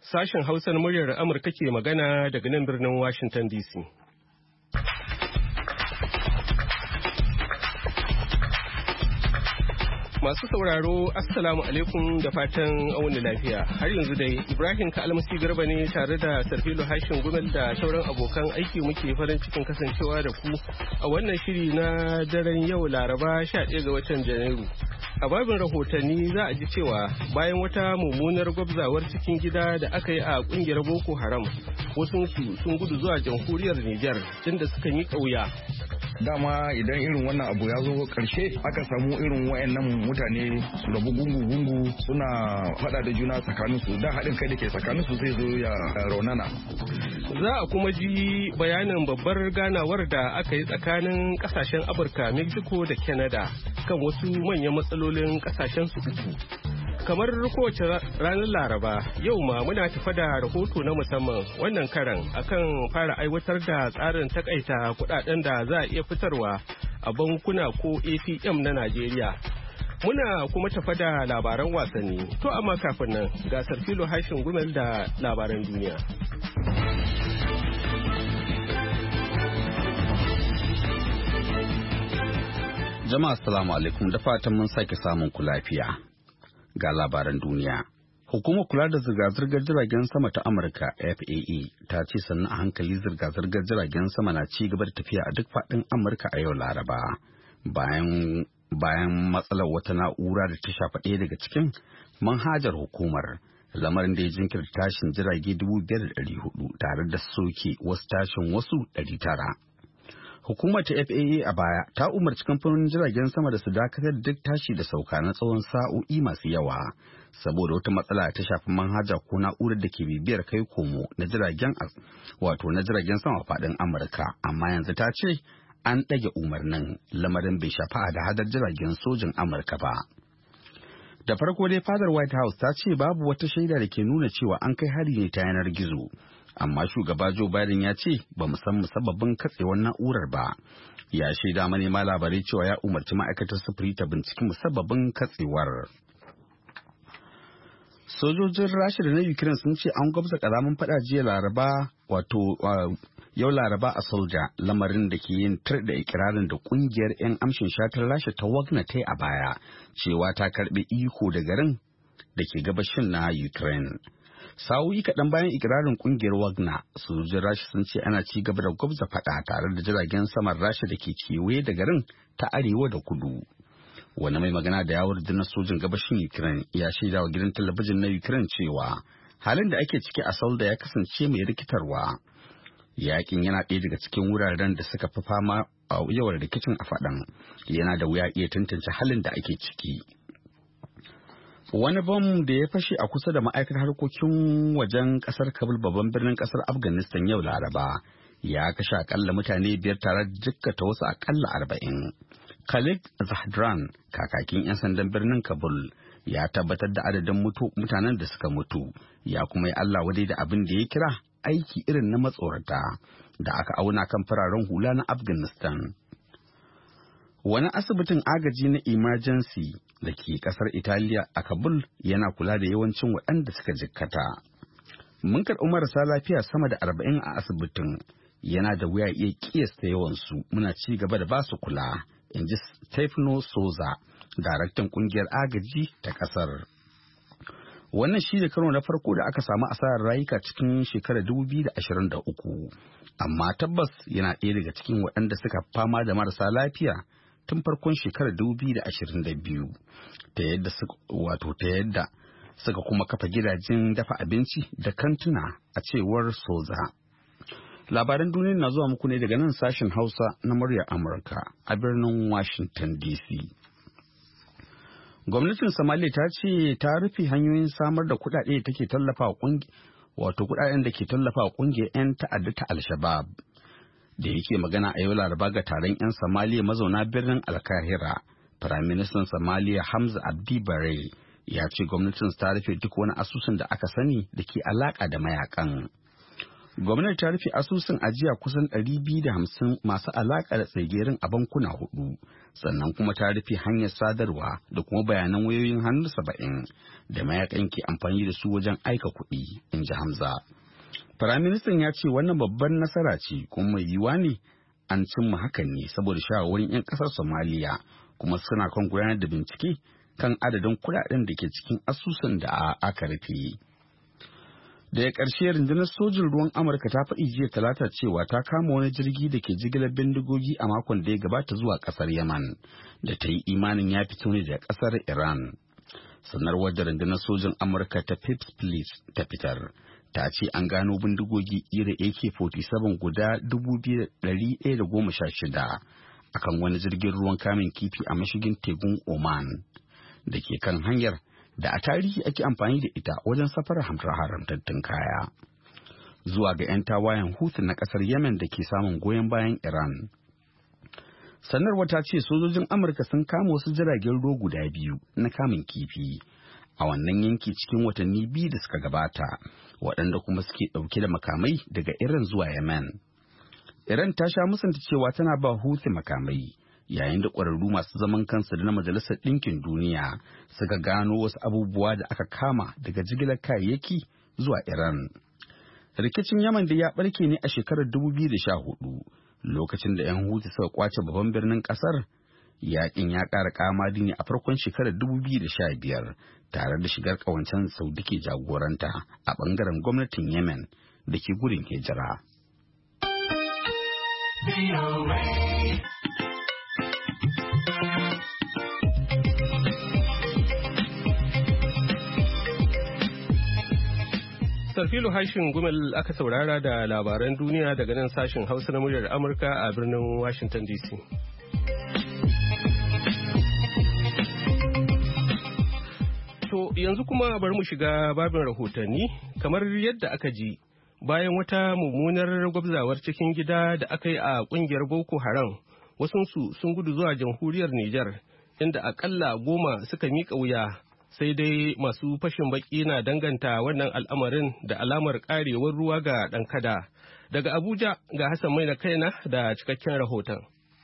Sashen Hausa na muryar Amurka ke magana daga nan birnin Washington DC. Masu sauraro, Assalamu alaikum da fatan auni lafiya. Har yanzu dai Ibrahim Kalmasi Garba ne tare da Sarfilo Hashin Gumel da sauran abokan aiki muke farin cikin kasancewa da ku a wannan shiri na daren yau Laraba 11 ga watan Janairu. A babin rahotanni za a ji cewa bayan wata mummunar gwabzawar cikin gida da aka yi a kungiyar Boko Haram, wasu sun gudu zuwa jamhuriyar Nijar inda suka yi ƙauya. Dama idan irin wannan abu ya zo karshe aka samu irin wayannan mutane su rabu gungu-gungu suna faɗa da juna tsakaninsu, da haɗin kai da ke tsakaninsu zai zo ya raunana. Za a kuma ji bayanin babbar ganawar da aka yi tsakanin kasashen Amurka, Mexico da Canada kan wasu manyan matsalolin kasashen su uku. Kamar kowace ranar Laraba, yau ma muna tafa da rahoto na musamman wannan karan akan fara aiwatar da tsarin takaita kudaden da za a iya fitarwa a bankuna ko ATM na Najeriya. Muna kuma tafa da labaran wasanni. To amma kafin nan, ga Sarfilo Hashin Gumel da labaran duniya. Jama'a assalamu alaikum, da fatan mun sake samun ku lafiya. Ga labaran duniya. Hukumar kula da zirga-zirgar jiragen sama ta Amurka FAA ta ce sannan a hankali zirga-zirgar jiragen sama na ci gaba da tafiya a duk faɗin Amurka a yau Laraba. Bayan matsalar wata na'ura da ta shafa ɗaya daga cikin manhajar hukumar, lamarin da ya jinkirta tashin jirage 5,400 tare da soke wasu tashin wasu 900. Hukumar ta FAA a baya ta umarci kamfanonin jiragen sama da su dakatar da duk tashi da sauka na tsawon sa'o'i masu yawa saboda wata matsala ta shafi manhaja ko na'urar da ke bibiyar kai komo na jiragen sama faɗin Amurka, amma yanzu ta ce an ɗage umarnin, lamarin bai shafa da hadar jiragen sojin Amurka ba. Da farko dai fadar White House ta ce babu wata shaida da ke nuna cewa an kai hari ne ta yanar gizo. Amma shugaba Joe Biden ya ce ba mu san musabbabin katsewar na'urar ba. Ya shaida manema labarai cewa ya umarci ma'aikatar sufuri ta binciki musabbabin katsewar. Sojojin Rasha da na Ukraine sun ce an gwabza kalaman fada jiya Laraba yau Laraba a Solja, lamarin da ke yin tir da ikirarin da kungiyar 'yan amshin shatar Rasha ta Wagner ta yi a baya cewa ta karbi iko da garin da ke gabashin na Ukraine. Sa'o'i kaɗan bayan ikirarin ƙungiyar Wagner, sojojin Rasha sun ce ana ci gaba da gwabza faɗa tare da jiragen saman Rasha da ke kewaye da garin ta arewa da kudu. Wani mai magana da yawon rundunar sojin gabashin Ukraine ya shaida wa gidan talabijin na Ukraine cewa halin da ake ciki a Solda ya kasance mai rikitarwa. Yakin yana ɗaya daga cikin wuraren da suka fi fama a yawan rikicin a faɗan. Yana da wuya iya tantance halin da ake ciki. Wani bom da ya fashe a kusa da ma'aikatar harkokin wajen kasar Kabul, babban birnin kasar Afghanistan yau Laraba, ya kashe akalla mutane 5 tare da jikkata wasu akalla 40. Khalid Zahran, kakakin 'yan sandan birnin Kabul, ya tabbatar da adadin mutanen da suka mutu, ya kuma yi Allah wadai da abin da ya kira aiki irin na matsorata da aka auna kan fararen hula na Afghanistan. Wani asibitin agaji na emergency da ke kasar Italiya a Kabul yana kula da yawancin waɗanda suka jikkata. Mun karɓi marasa lafiya sama da 40 a asibitin, yana da wuya iya kiyasta yawansu, muna ci gaba da basu kula, in ji Stefano Souza, daraktan ƙungiyar agaji ta ƙasar. Wannan shi da karo na farko da aka samu asarar rayuka cikin shekarar 2023, amma tabbas yana ɗaya daga cikin waɗanda suka fama da marasa lafiya tun farkon shekarar 2022 ta yadda suka kuma kafa gidajen dafa abinci da kantuna, a cewar Soza. Labaran duniya na zuwa muku ne daga nan sashen Hausa na muryar Amurka a birnin Washington DC. Gwamnatin Somalia ta ce ta rufe hanyoyin samar da kuɗaɗe da take tallafa kuɗaɗen da ke tallafa ƙungiyar 'yan ta'adda ta Al-Shabaab. Da yake magana a yau Laraba ga taron 'yan Somalia mazauna birnin Alkahira, Firaministan Somalia Hamza Abdi Bare ya ce gwamnatin ta rufe duk wani asusun da aka sani da ke alaka da mayakan. Gwamnati ta rufe asusun ajiya kusan 250 masu alaƙa da tsagerin a bankuna 4, sannan kuma ta rufe hanyar sadarwa da kuma bayanan wayoyin hannu 70 da mayakan ke amfani da su wajen aika kuɗi, in ji Hamza. Firaministan ya ce wannan babban nasara ce kuma mai yiwuwa ne an cimma hakan ne saboda shawarwarin 'yan ƙasar Somaliya kuma suna kan gudanar da bincike kan adadin kuɗaɗen da ke cikin asusun da aka rufe. Daga ƙarshe rundunar sojin ruwan Amurka ta faɗi jiya Talata cewa ta kama wani jirgi da ke jigilar bindigogi a makon da ya gabata zuwa ƙasar Yaman da ta yi imanin ya fito ne daga ƙasar Iran. Sanarwar da rundunar sojin Amurka ta Fifth Fleet ta fitar ta ce an gano bindigogi ira AK-47 guda 2,116 akan wani jirgin ruwan kamun kifi a mashigin tekun Oman da ke kan hanyar da a tarihi ake amfani da ita wajen safarar haramtattun kaya zuwa ga 'yan tawayen Houthi na kasar Yemen da ke samun goyon bayan Iran. Sanarwa ta ce sojojin Amurka sun kama wasu jiragen ruwa guda 2 na kamun kifi a wannan yanki cikin watanni 2 da suka gabata, waɗanda kuma suke ɗauke da makamai daga Iran zuwa Yemen. Iran ta sha musanta cewa tana ba Houthi makamai, yayin da ƙwararru masu zaman kansu da na Majalisar Ɗinkin Duniya suka gano wasu abubuwa da aka kama daga jigilar kayayyaki zuwa Iran. Rikicin Yaman da ya ɓarke ne a shekarar 2014 lokacin da 'yan Houthi suka kwace babban birnin ƙasar. Yaƙin ya ƙara ƙamari ne a farkon shekarar 2015 tare da shigar ƙawancen Saudi ke jagoranta a ɓangaren gwamnatin Yemen da ke gudun hijira. Sarfilu Hashin Gumel aka saurara da labaran duniya daga nan sashen Hausa na muryar Amurka a birnin Washington DC. To yanzu kuma bari mu shiga babin rahotanni kamar yadda aka ji bayan wata mummunar gwabzawar cikin gida da aka yi a kungiyar Boko Haram, wasunsu sun gudu zuwa jamhuriyar Nijar inda akalla 10 suka miƙa wuya. Sai dai masu fashin baki na danganta wannan al'amarin da alamar karewar ruwa ga ɗan kada. Daga Abuja ga Hassan Mai na kaina da cikakken rahoton.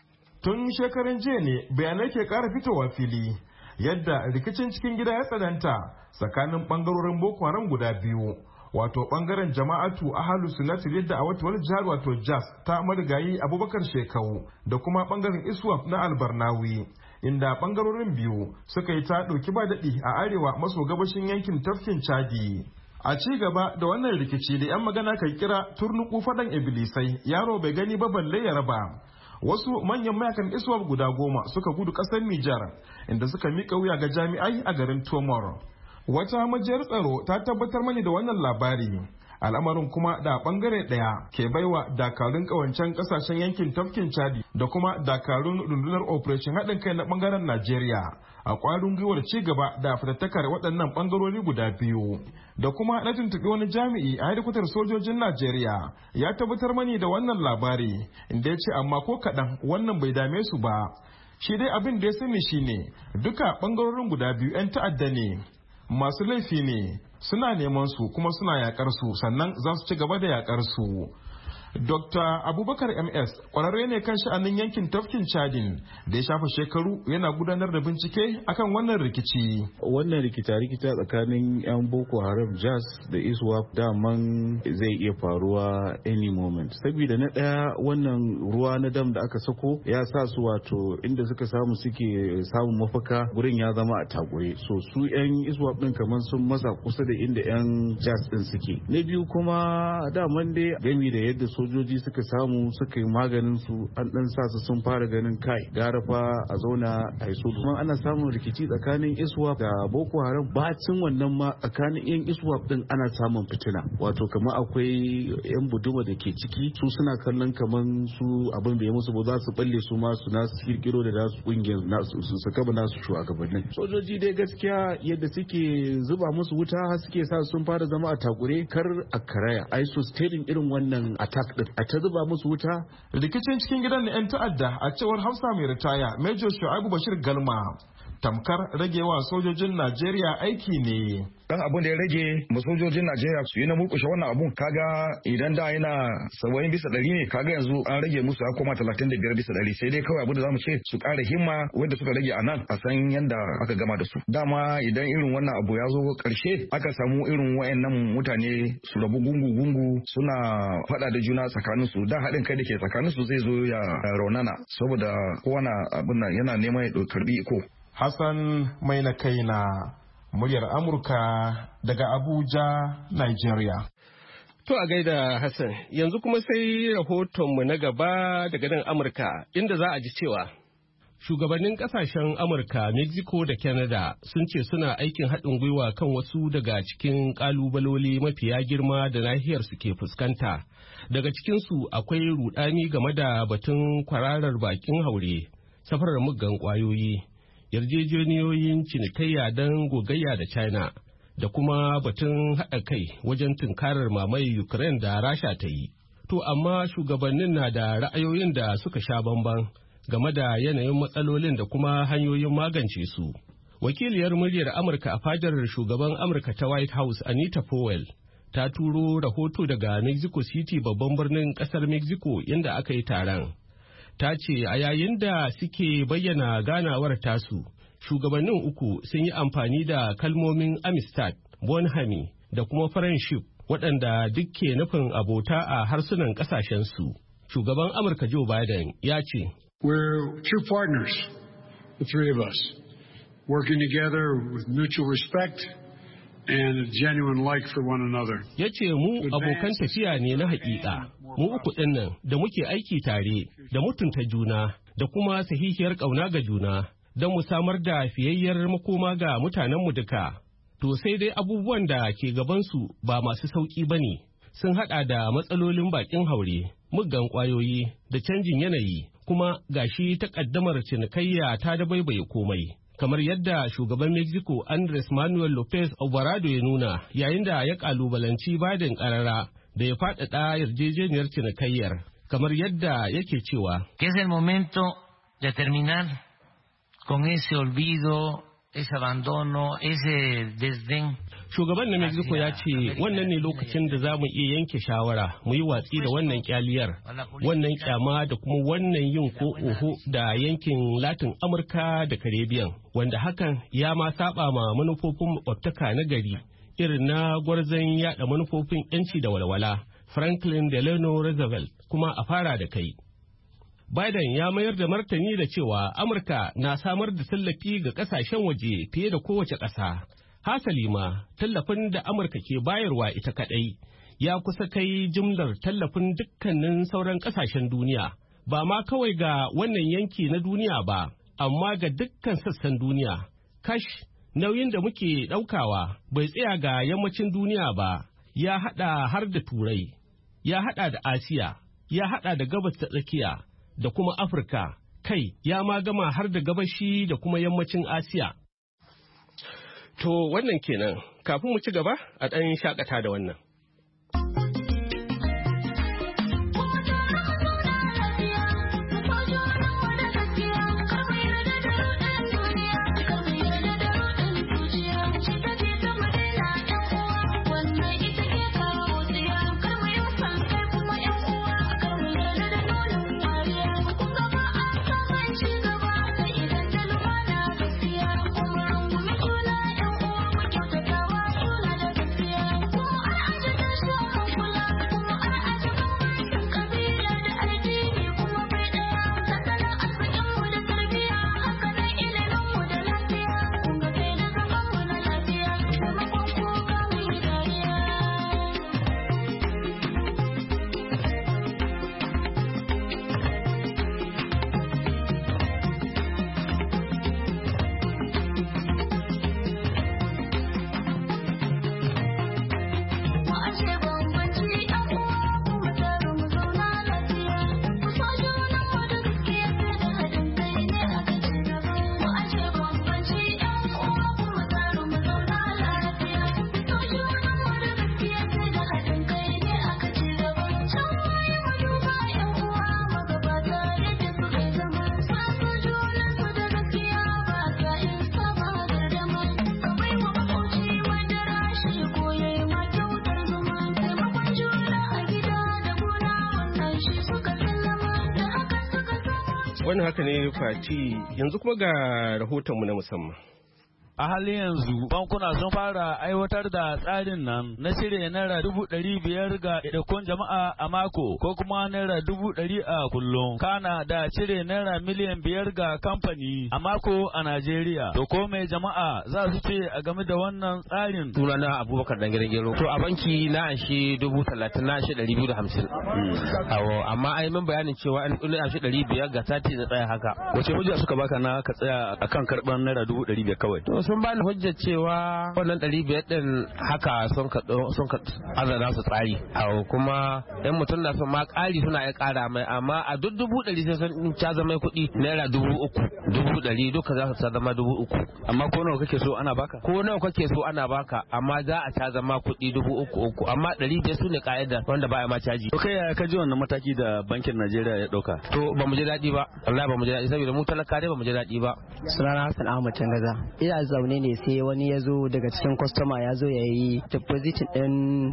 Tun shekarun jiya ne bayanai ke ƙara fitowa fili yadda rikicin cikin gida ya tsananta tsakanin ɓangarorin Boko Haram guda biyu. Wato ɓangaren jama'atu ahalu sunnati yadda a wata wani jihar wato JAS ta marigayi Abubakar Shekau da kuma ɓangaren ISWAP na Albarnawi. Inda bangarorin biyu suka yi ta ɗauki ba daɗi a arewa maso gabashin yankin tafkin Chadi. A ci gaba da wannan rikici da 'yan magana kan kira turnuku faɗan ibilisai, yaro bai gani ba balle ya raba. Wasu manyan mayakan ISWAP guda 10 suka gudu ƙasar Nijar inda suka miƙa wuya ga jami'ai a garin Tomor. Wata majiyar tsaro ta tabbatar mani da wannan labari. Al'amarin kuma da bangare daya ke baiwa dakarun kawancen kasashen yankin tafkin Chadi da kuma dakarun rundunar operation haɗin kai na bangaren Najeriya a kwarin gwiwar ci gaba da fitattakar waɗannan bangarori guda biyu. Da kuma na tuntuɓi wani jami'i a hedikwatar sojojin Najeriya ya tabbatar mani da wannan labari inda ya ce amma ko kaɗan wannan bai dame su ba. Shi dai abin da ya sani shine duka bangarorin guda biyu 'yan ta'adda ne, masu laifi ne, suna neman su kuma suna yakar su sannan za su ci gaba da yakar su. Dr. Abubakar MS kwararre ne kan sha'anin yankin tafkin Chadin da ya shafa shekaru yana gudanar da bincike akan wannan rikici. Wannan rikita tsakanin 'yan Boko Haram JAS da ISWAP daman zai iya faruwa any moment. Saboda na ɗaya wannan ruwa na dam da aka sako ya sa su wato inda suka samu suke samun mafaka gurin ya zama a takure. So su 'yan ISWAP din kamar sun masa kusa da inda 'yan JAS din suke. Na biyu kuma daman dai gami da yadda sojoji suka samu suka yi maganin su an dan sa su sun fara ganin kai gara fa a zauna a yi sulhu. Kuma ana samun rikici tsakanin ISWAP da Boko Haram, bacin wannan ma tsakanin yan ISWAP din ana samun fitina, wato kamar akwai yan buduma da ke ciki su suna kallon kaman su abin da ya musu ba za su balle su ma su nasu kirkiro da nasu kungiyar nasu su kaba nasu shugabannin. Sojoji dai gaskiya yadda suke zuba musu wuta har suke sa sun fara zama a takure kar a karaya ai sustaining irin wannan attack din a ta zuba musu wuta. Rikicin cikin gidan na 'yan ta'adda a cewar Hausa mai ritaya Major Shu'aibu Bashir Galma tamkar ragewa sojojin Najeriya aiki ne. dan abun da ya rage mu sojojin Najeriya su yi na murkushe wannan abun. Kaga idan da yana 70% ne, kaga yanzu an rage musu ya koma 35%. Sai dai kawai abin da zamu ce su ƙara himma wanda suka rage a nan a san yanda aka gama da su. Dama idan irin wannan abu ya zo ƙarshe aka samu irin wayannan mutane su rabu gungu-gungu suna faɗa da juna tsakanin su, da haɗin kai da ke tsakanin su zai zo ya raunana saboda kowane abin nan yana neman ya karbi iko. Hassan mai na kai na muryar Amurka daga Abuja, Nigeria. To a gaida Hassan, yanzu kuma sai rahotonmu na gaba daga nan Amurka, inda za a ji cewa shugabannin kasashen Amurka, Mexico da Canada sun ce suna aikin haɗin gwiwa kan wasu daga cikin ƙalubaloli mafiya girma da nahiyar su ke fuskanta. Daga cikinsu akwai rudani game da batun kwararar bakin haure, safarar muggan ƙwayoyi, yarjejeniyoyin cinikayya don gogayya da China, da kuma batun haɗa kai wajen tunkarar mamaye Ukraine da Rasha ta yi. To amma shugabannin na da ra'ayoyin da suka sha bamban game da yanayin matsalolin da kuma hanyoyin magance su. Wakiliyar muryar Amurka a fadar shugaban Amurka ta White House, Anita Powell, ta turo rahoto daga Mexico City, babban birnin ƙasar Mexico, inda aka yi taron. Ta ce a yayin da suke bayyana ganawar tasu, shugabannin uku sun yi amfani da kalmomin Amistad, Bonhami da kuma Friendship, waɗanda duk ke nufin abota a harsunan ƙasashensu. Shugaban Amurka Joe Biden ya ce, "We're true partners, the three of us, working together with mutual respect and a genuine like for one another." Ya ce mu abokan tafiya ne na haƙiƙa, mu uku ɗin nan da muke aiki tare da mutunta juna da kuma sahihiyar ƙauna ga juna don mu samar da fiyayyar makoma ga mutanenmu duka. To sai dai abubuwan da ke gabansu ba masu sauƙi ba ne, sun haɗa da matsalolin baƙin haure, muggan ƙwayoyi da canjin yanayi, kuma gashi takaddamar cinikayya ta dabaibaye komai. Kamar yadda shugaban Mexico Andres Manuel Lopez Obrador ya nuna yayin da ya kalubalanci Biden karara da ya faɗaɗa yarjejeniyar cinikayyar, kamar yadda yake cewa, "Que es el momento de terminar con ese olvido, ese abandono, ese desdén." Shugaban na Mexico ya ce wannan ne lokacin da za mu iya yanke shawara mu yi watsi da wannan kyaliyar, wannan kyama da kuma wannan yin ko oho da yankin Latin Amurka da Caribbean, wanda hakan ya ma saba ma manufofin makwabtaka na gari irin na gwarzon yada manufofin yanci da walwala Franklin Delano Roosevelt, kuma a fara da kai. Biden ya mayar da martani da cewa Amurka na samar da tallafi ga kasashen waje fiye da kowace ƙasa. Hasali ma, tallafin da Amurka ke bayarwa ita kaɗai ya kusa kai jimlar tallafin dukkanin sauran ƙasashen duniya, ba ma kawai ga wannan yanki na duniya ba, amma ga dukkan sassan duniya. Kash, nauyin da muke ɗaukawa bai tsaya ga yammacin duniya ba, ya haɗa har da Turai, ya haɗa da Asiya, ya haɗa da Gabas ta Tsakiya da kuma Afirka, kai ya ma gama har da gabashi da kuma yammacin Asiya. To wannan kenan, kafin mu ci gaba a ɗan shakata da wannan. I Wannan haka ne Fati, yanzu kuma ga rahotonmu na musamman. A halin yanzu bankuna sun fara aiwatar da tsarin nan na cire naira 500 ga ɗaiɗaikun jama'a a mako ko kuma naira 100 a kullum. Kana da cire naira miliyan 5 ga kamfani a mako a Najeriya. To ko mai jama'a za su ce a game da wannan tsarin? Sunana Abubakar Dangiren Gero. To a banki na anshi 30,000 na anshi 250. Amma ai min bayanin cewa an anshi 500 ga sati da tsaya haka. Wace hujja suka baka na ka tsaya akan karban naira 500 kawai? Sun bani hujjar cewa wannan 500 din haka sun ka azana su tsari. Kuma yan mutum na son ma ƙari suna ya ƙara mai, amma a duk 100,000 sai sun caza mai kuɗi naira 3,000, 100,000 duka za su zama 3,000. Amma ko nawa kake so ana baka? Ko nawa kake so ana baka, amma za a caza ma kuɗi 3,000. Amma 500 su ne ka'ida wanda ba a ma caji. To kai ya ka ji wannan mataki da bankin Najeriya ya ɗauka? To ba mu ji daɗi ba, wallahi ba mu ji daɗi saboda mu talaka dai ba mu ji daɗi ba. Sunana Hassan Ahmad Tangaza. Ina zaune ne sai wani ya zo daga cikin kwastoma ya zo ya yi deposit din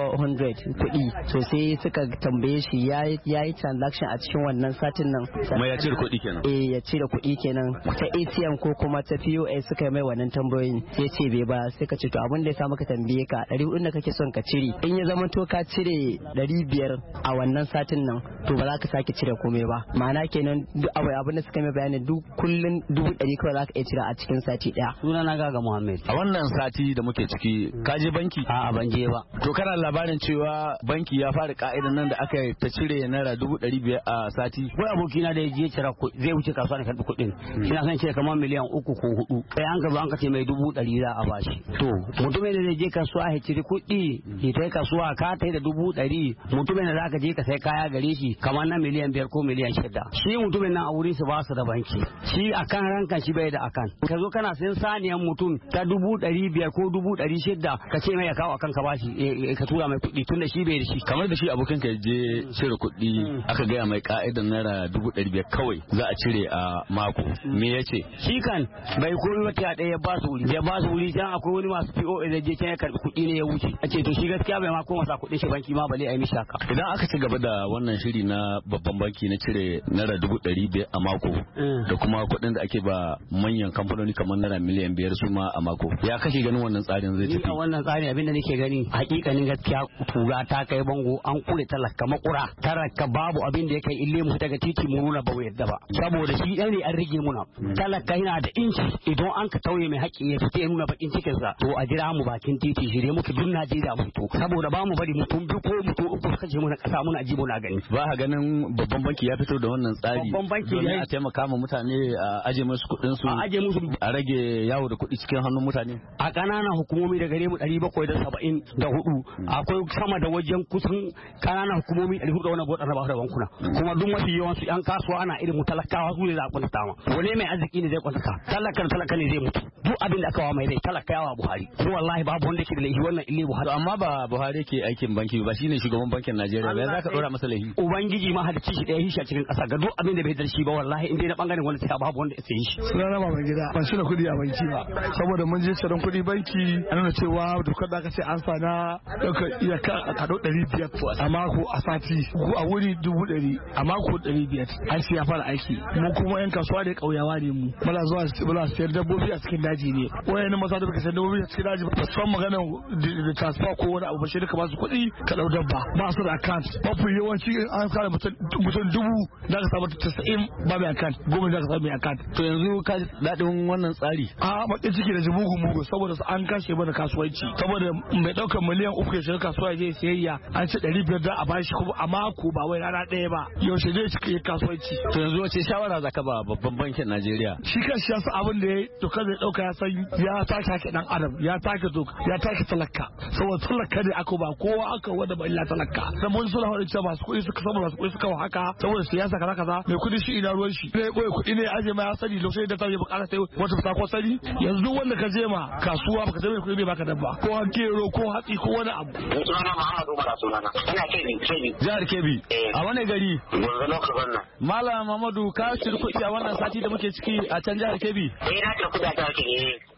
400 kuɗi, so sai suka tambaye shi ya yi transaction a cikin wannan satin nan. Kuma ya cire kuɗi kenan? Ya cire kuɗi kenan ta ATM ko kuma ta POS suka mai wannan tambayoyin, sai ce bai ba, sai ka ce to abin da ya sa maka tambaye ka 400 da kake son ka cire, in ya zama to ka cire 500 a wannan satin nan to ba za ka sake cire komai ba. Ma'ana kenan duk abin da suka mai bayani duk kullun 100 kawai za ka iya cire a cikin sati ɗaya. Sunana Gaga Muhammad. A wannan sati da muke ciki ka je banki? A'a ban je ba. To kana labarin cewa banki ya fara ka'idan nan da aka yi ta cire naira 500 a sati? Ko abokina da ya je cira zai wuce kasuwa da karbi kuɗin. Ina son cire kamar miliyan 3 ko 4. Sai an gaba an ka ce mai 100 za a bashi. To mutumin da zai je kasuwa ya cire kuɗi, ya kai kasuwa ka tai da 100, mutumin da zaka je ka sai kaya gare shi kamar na miliyan 5 ko miliyan 6. Shi mutumin nan a wurin su ba su da banki. Shi akan rankan shi bai da akan. Ka zo kana sayan saniyan mutum ta 500 ko 600 ka ce mai ya kawo akan ka bashi ka tura mai kuɗi tunda shi bai da shi. Kamar da shi abokin ka je cire kuɗi aka gaya mai ka'idan naira 500 kawai za a cire a mako, me ya ce? Shi kan bai koyi wata ɗaya ya ba su wuri, ya ba su wuri can akwai wani masu POS da je can ya karɓi kuɗi ne ya wuce. A ce to shi gaskiya bai ma koma sa kuɗin shi banki ma bale a yi mishi haka. Idan aka ci gaba da wannan shiri na babban banki na cire naira 500 a mako da kuma kuɗin da ake ba manyan kamfanoni kamar naira miliyan 5 su ma a mako, ya kashe ganin wannan tsarin zai tafi? A wannan tsarin abinda nake gani hakikanin gaskiya tura ta kai bango, an kure talaka makura, talaka babu abin da ya kai ille mu daga titi mu nuna ba yadda ba, saboda shi ɗan ne an rige muna. Talaka yana da inci, idan an ka tauye mai haƙƙi ya fita ya nuna bakin cikin sa, to a jira mu bakin titi shirye muke duk Najeriya mu fito, saboda ba mu bari mutum biyu ko mutum uku suka je muna ƙasa muna ji muna gani. Ba ka ganin babban banki ya fito da wannan tsari domin a taimaka ma mutane a aje musu kuɗin su, a rage yawo da kuɗi cikin hannun mutane? A ƙananan hukumomi da gare mu 774 akwai sama da wajen kusan ƙananan hukumomi 400 wani bodar ba da bankuna, kuma duk mafi yawan su 'yan kasuwa ana irin mu talakawa su ne za a kwantata ma. Wani mai arziki ne zai kwantata, talaka ne zai mutu. Duk abin da aka wa mai rai talaka yawa Buhari, ko wallahi babu wanda ke da laifi wannan ille Buhari. Amma ba Buhari ke aikin banki ba, shine shugaban bankin Najeriya, ba za ka dora masa laifi? Ubangiji ma halicci shi da ya shi a cikin ƙasa ga duk abin da bai da shi ba, wallahi in dai na bangaren wani sai babu wanda ya yi shi. Sunana Baban Gida, ban shi da kuɗi a banki ba, saboda mun je ciran kuɗi banki a nuna cewa dokar da aka ce an sa na ɗaukar iyaka a kaɗo 500 a mako a sati, ko a wuri 100 a mako 500 an sai ya fara aiki. Mu kuma 'yan kasuwa da ƙauyawa ne mu, muna zuwa sayar dabbobi a cikin daji ne, wayannan maza da baka sayar dabbobi a cikin daji ba san magana da transfer ko wani abu ba, shi da ka ba su kuɗi ka ɗau dabba, ba su da account. Mafi yawanci an kare mutum 1000 da ka samu 90 ba mai account, 10 da ka samu mai account. To yanzu ka daɗin wannan tsari? A bakin ciki da mugu saboda an kashe mana kasuwanci, saboda mai ɗaukar miliyan 3 ya shiga kasuwa ya je sayayya an ce 500 da a bashi kuma a mako ba wai rana ɗaya ba, yaushe zai cika kasuwanci. To yanzu wace shawara zaka ba babban bankin Najeriya? Shi kanshi ya san abin da ya dokar zai ɗauka, ya san ya take hake dan adam, ya take doka, ya take talaka, saboda talaka ne aka ba kowa aka wanda ba illa talaka. Dan mun suna haɗin cewa masu kuɗi suka samu masu kuɗi suka wa haka saboda siyasa kaza mai kuɗi shi ina ruwan shi ne, koyi kuɗi ne aje ma ya sani lokacin da ta yi bukata ta wata fita ko sani. Yanzu wanda ka je ma kasuwa baka zama kuɗi bai baka dabba ko gero ko hatsi ko wani abu. Sunana Muhammadu Umar sunana. Ina Kebbi. Jihar Kebbi. A wani gari? Gonzo lokacin nan. Malam Muhammadu ka shirya kuɗi a wannan sati da muke ciki a can jihar Kebbi? Na ce kuɗi a jihar Kebbi.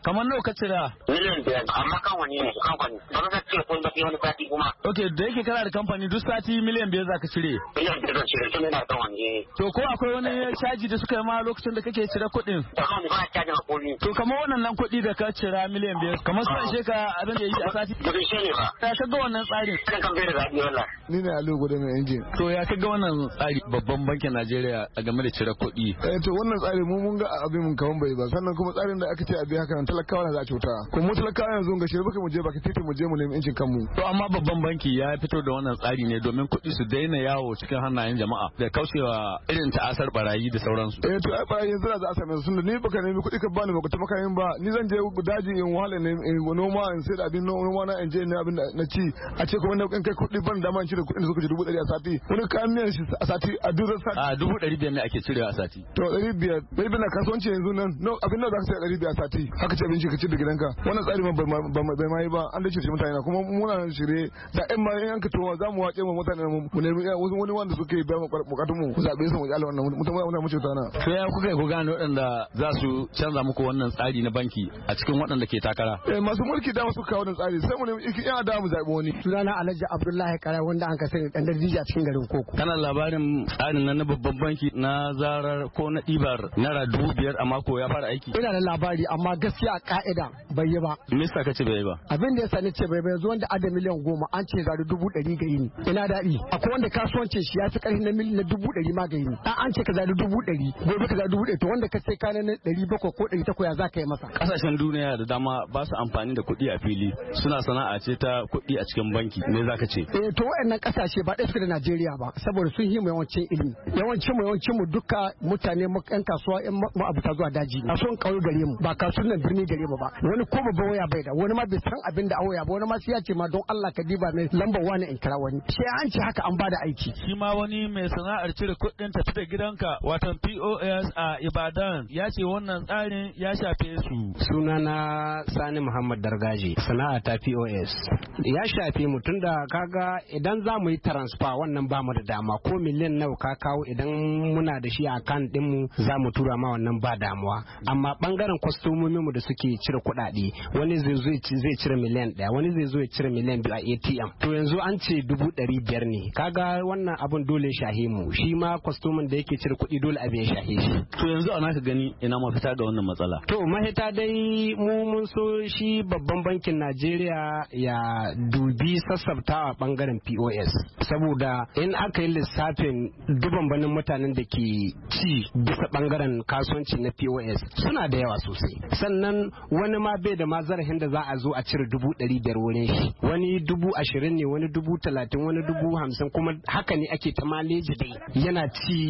Kamar nawa ka cira? Miliyan 5 amma kamfani ne kamfani. Ba za ka cire ko ba wani sati kuma. Okay, da yake kana da kamfani duk sati miliyan 5 za ka cire. Miliyan 5 zan cire tun ina kamfani. To ko akwai wani caji da suka yi ma lokacin da kake cire kuɗin? Kamfani ba caji na kuɗi. To kamar wannan kuɗi da ka cira miliyan 5 kamar su ishe ka abin da yi a sati? Ba ishe ne ba. Ya kaga wannan tsarin? Kan bai da daɗi wallahi. Ni ne Aliyu Gudu mai injin. To ya kaga wannan tsari babban bankin Najeriya a game da cire kuɗi? To wannan tsari mun ga abin mun kaman bai ba sannan kuma tsarin da aka ce a biya haka nan talakawa na za a cuta. Kuma mu talakawa yanzu ga shirye baka mu je baka titi mu je mu nemi incin kanmu. To amma babban banki ya fito da wannan tsari ne domin kuɗi su daina yawo cikin hannayen jama'a da kaucewa irin ta'asar barayi da sauransu. To ai barayi yanzu za a same su ni baka nemi kuɗi ka bani baka taimaka yin ba ni zan je daji in wahala ne in noma in sai da abin noma na in je ne abin da na ci a ce kuma in kai kuɗi ban dama in cire kuɗin da suka ji 100 a sati wani kayan miyan shi a sati a durar sati. A 500 ne ake cirewa a sati. To 500 na kasuwanci yanzu nan abin da za ka sai 500 a sati haka ce abinci ka ci da gidanka wannan tsari ma bai ma yi ba an da shirye mutane na kuma muna shirye da in ma in ka towa za mu wace mu mutane mu nemi wani wanda suke biya mu bukatun mu zabe su mu kyale wannan mutane mu cuta na. To ya kuka yi ku gane waɗanda za su canza muku wannan tsari na banki a cikin waɗanda ke takara? Masu mulki da su kawo wannan tsari sai mu nemi yan da mu zabi wani. Sunana Alhaji Abdullahi Kara wanda an ka sani dan darjiji a cikin garin Koko. Kana labarin tsarin nan na babban banki na zarar ko na ɗibar naira 5,000 a mako ya fara aiki? Ina da labari amma gaskiya a ka'ida bai yi ba. Me yasa kace bai yi ba? Abin da yasa ni ce bai bai yanzu wanda ada miliyan 10 an ce zari 100 ga yini. Ina daɗi. Akwai wanda kasuwancin shi ya fi ƙarfi na miliyan 100 ma ga yini. An ce ka zari 100 gobe ka zari 100 to wanda ka sai kana na 700 ko 800 ya za ka yi masa. Kasashen duniya da dama ba su amfani da kuɗi a fili suna sana'a ce ta kuɗi a cikin banki me za ka ce? To waɗannan ƙasashe ba ɗaya suke da Najeriya ba saboda sun yi mu yawancin ilimi. Yawancin mu duka mutane ƴan kasuwa ƴan ma'abuta zuwa daji. Kasuwan ƙauye gare mu ba kasuwan nan birni gare mu ba. Wani ko babban waya bai da wani ma bai san abin da waya ba wani ma sai ya ce ma don Allah ka diba mai lambar wani in kira wani. Sai an ce haka an bada aiki. Shi ma wani mai sana'ar cire kuɗin tafi da gidanka watan POS a Ibadan ya ce wannan tsarin ya shafe su. Sunana Sani Muhammad Dargaji sana'a ta POS ya shafe mu tunda kaga idan za mu yi transfer wannan ba mu da dama ko miliyan nawa ka kawo idan muna da shi a kan din mu za mu tura ma wannan ba damuwa amma bangaren kwastomomin mu da suke cire kuɗaɗe wani zai cire miliyan 1 wani zai zo ya cire miliyan 2 a ATM to yanzu an ce 500 ne kaga wannan abun dole shahe mu shi ma kwastomin da yake cire kuɗi dole abin ya shahe shi. To yanzu ana ka gani ina mafita ga wannan matsala? To mahita dai mun so shi babban bankin Najeriya ya dubi sassabta a bangaren POS saboda in aka yi lissafin dubanbanin mutanen da ke ci bisa bangaren kasuwanci na POS suna da yawa sosai sannan wani ma bai da ma zarafin da za a zo a cire 500 wurin shi wani 20,000 ne wani 30,000 wani 50,000 kuma haka ne ake ta maleji dai yana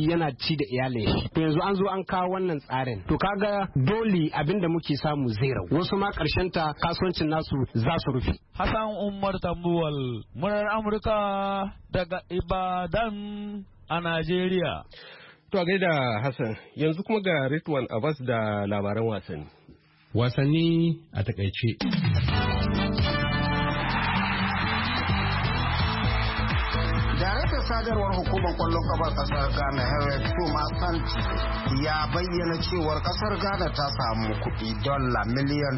ci da iyalin shi to yanzu an zo an kawo wannan tsarin to kaga dole abinda muke samu zai ragu wasu ma karshen ta kasuwancin nasu za su rufe. Hassan Umar Tambuwal murar Amurka daga Ibadan a Najeriya. To a gaida Hassan yanzu kuma ga Ritwan Abbas da labaran wasanni. Wasanni a takaice. sadarwar hukumar kwallon kafar kasar Ghana Harriet Tuma Santi ya bayyana cewar kasar Ghana ta samu kuɗi $9.5 miliyan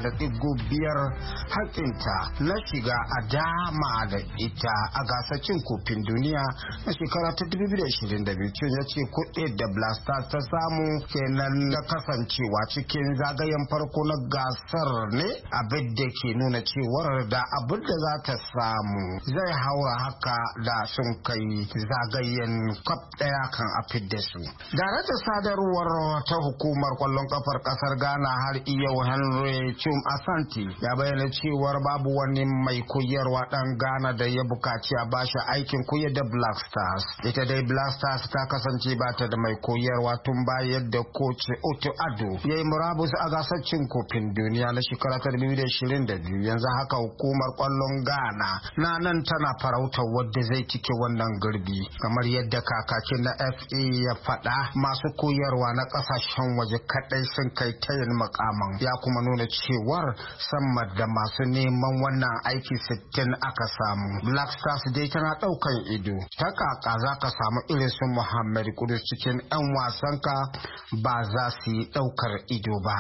hakinta na shiga a dama da ita a gasar cin kofin duniya na shekara ta 2022 ya ce kuɗi da Black Stars ta samu kenan na kasancewa cikin zagayen farko na gasar ne abin da ke nuna cewar da abin da za ta samu zai haura haka da sun kai zagayen kaf daya kan a fidda su. Daraktan sadarwar ta hukumar kwallon kafar kasar Ghana har yau Henry Chum Asante ya bayyana cewar babu wani mai koyarwa dan Ghana da ya bukaci a bashi aikin koyar da Black Stars. Ita dai Black Stars ta kasance ba ta da mai koyarwa tun bayan da coach Otto Addo ya yi murabus a gasar cin kofin duniya na shekara ta 2022. Yanzu haka hukumar kwallon Ghana na nan tana farautar wadda zai cike wannan garbi kamar yadda kakakin na FA ya faɗa masu koyarwa na ƙasashen waje kaɗai sun kai tayin makaman ya kuma nuna cewar sama da masu neman wannan aiki 60 aka samu. Black Stars dai tana ɗaukan ido ta kaka za ka samu irin su Muhammad Kudus cikin 'yan wasanka ba za su yi ɗaukar ido ba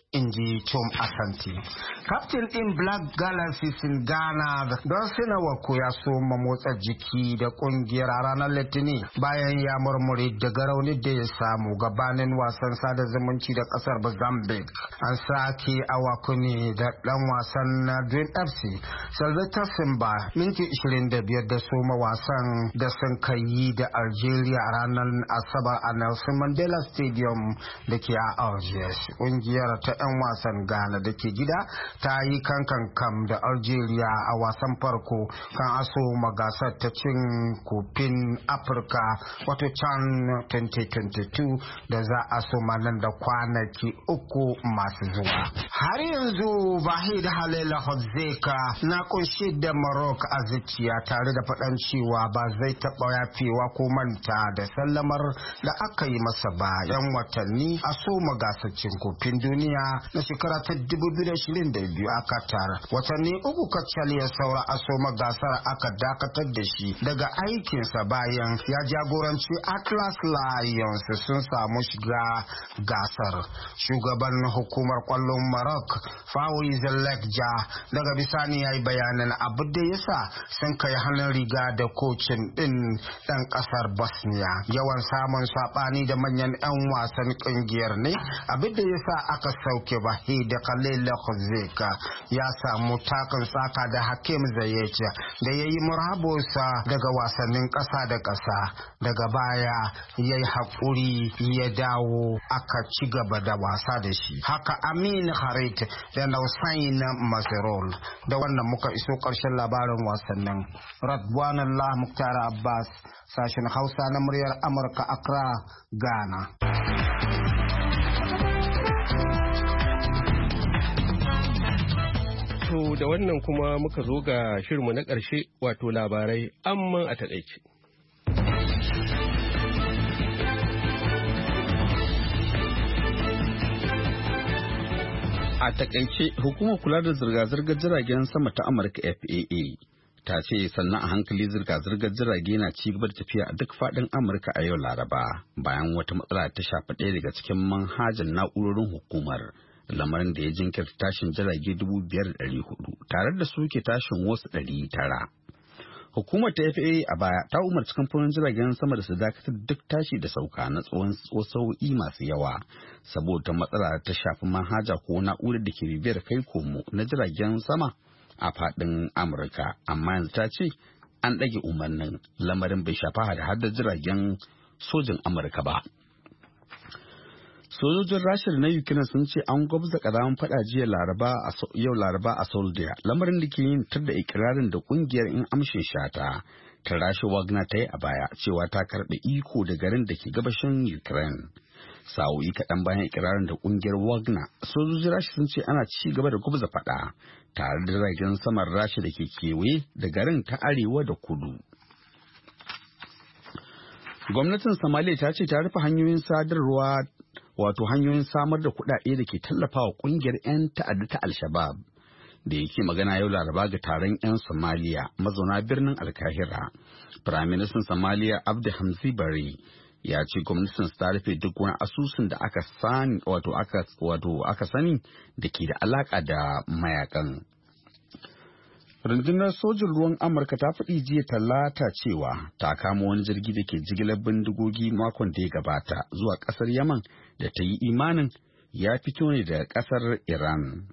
inji Chom Asante. Captain din Black Galaxy in Ghana don Sinawaku ya soma motsa jiki da kungiyar a ranar Litinin bayan ya murmure daga rauni da ya samu gabanin wasan sada zumunci da kasar Mozambique. An sake Awaku ne da dan wasan na Dream FC Salvatore Simba minti 25 da soma wasan da sun kai da Algeria a ranar Asabar a Nelson Mandela Stadium da ke a Algiers. Kungiyar ta 'yan wasan Ghana da ke gida ta yi kam da Algeria a wasan farko kan aso magasar ta cin kofin Afirka wato CHAN 2022 da za a so nan da kwanaki 3 masu zuwa. Har yanzu Vahid Halil Hodzeka na kunshi da Morocco a zuciya tare da faɗan cewa ba zai taɓa yafewa ko manta da sallamar da aka yi masa ba 'yan watanni a so magasar cin kofin duniya na shekara ta 2022 a Qatar. Watanni 3 kacal ya saura a soma gasar aka dakatar da shi daga aikinsa bayan ya jagoranci Atlas Lions sun samu shiga gasar. Shugaban hukumar kwallon Maroc Fawzi Lekja daga bisani ya yi bayanin abu da yasa sun kai hannun riga da kocin din dan kasar Bosnia. Yawan samun sabani da manyan 'yan wasan kungiyar ne abin da yasa aka sauke Vahid Khalil Hodzeka ya samu takan saka da Hakim Ziyech da ya yi murabusa daga wasannin ƙasa da ƙasa. Daga baya ya yi haƙuri ya dawo aka ci gaba da wasa da shi. Haka Amin Harit da Nausain Masirol. Da wannan muka iso ƙarshen labarin wasannin. Radwan Allah Muktar Abbas, sashen Hausa na muryar Amurka, Accra, Ghana. To da wannan kuma muka zo ga shirinmu na ƙarshe wato labarai amma a taƙaice. A taƙaice hukumar kula da zirga-zirgar jiragen sama ta Amurka FAA ta ce sannan a hankali zirga-zirgar jirage na ci gaba da tafiya a duk faɗin Amurka a yau Laraba bayan wata matsala ta shafi ɗaya daga cikin manhajan na'urorin hukumar. Lamarin da ya jinkirta tashin jirage 5,400 tare da suke tashin wasu 900. Hukumar ta FAA a baya ta umarci kamfanin jiragen sama da su dakatar duk tashi da sauka na tsawon sau'i masu yawa saboda matsala ta shafi manhaja ko na'urar da ke bibiyar kai komo na jiragen sama a faɗin Amurka. Amma yanzu ta ce an ɗage umarnin, lamarin bai shafa hada jiragen sojin Amurka ba. Sojojin Rasha na Ukraine sun ce an gwabza ƙazamin faɗa yau Laraba a Soldier, lamarin da ke yin tar da ikirarin da ƙungiyar in amshin shata ta Rasha Wagner ta yi a baya cewa ta karɓe iko da garin da ke gabashin Ukraine. Sa'o'i kaɗan bayan ikirarin da ƙungiyar Wagner, sojojin Rasha sun ce ana ci gaba da gwabza faɗa tare da jiragen saman Rasha da ke kewaye da garin ta arewa da kudu. Gwamnatin Somalia ta ce ta rufe hanyoyin sadarwa wato hanyoyin samar da kuɗaɗe da ke tallafawa ƙungiyar 'yan ta'adda ta Al-Shabaab da yake magana yau Laraba ga taron 'yan Somalia mazauna birnin Alkahira. Firaministan Somalia Abdi Hamzi Bari ya ce gwamnatin ta rufe duk wani asusun da aka sani da ke da alaka da mayakan. Rundunar sojin ruwan Amurka ta faɗi jiya Talata cewa ta kama wani jirgi da ke jigilar bindigogi makon da ya gabata zuwa ƙasar Yaman da ta yi imanin ya fito ne daga ƙasar Iran.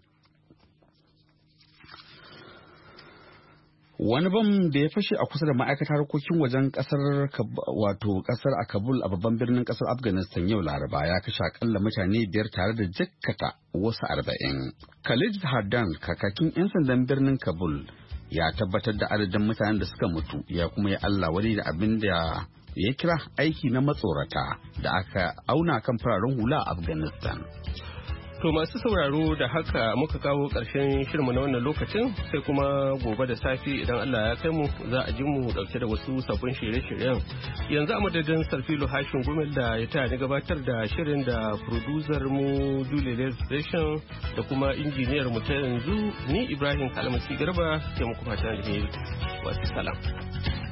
Wani bam da ya fashe a kusa da ma'aikatar harkokin wajen ƙasar a Kabul a babban birnin ƙasar Afghanistan yau Laraba ya kashe akalla mutane 5 tare da jikkata wasu 40. Khalid Hardan, kakakin 'yan sandan birnin Kabul, ya tabbatar da adadin mutanen da suka mutu ya kuma yi Allah wani da abin da ya kira aiki na matsorata da aka auna kan fararen hula a Afghanistan. To masu sauraro da haka muka kawo ƙarshen shirinmu na wannan lokacin sai kuma gobe da safe idan Allah ya kai mu za a ji mu dauke da wasu sabbin shirye-shiryen. Yanzu a madadin Sarfilo Hashin Gumel da ya taya ni gabatar da shirin da producer mu Julie Station da kuma injiniyar mu ta yanzu ni Ibrahim Kalmasi Garba ke muku fatan alheri. Wasu salam.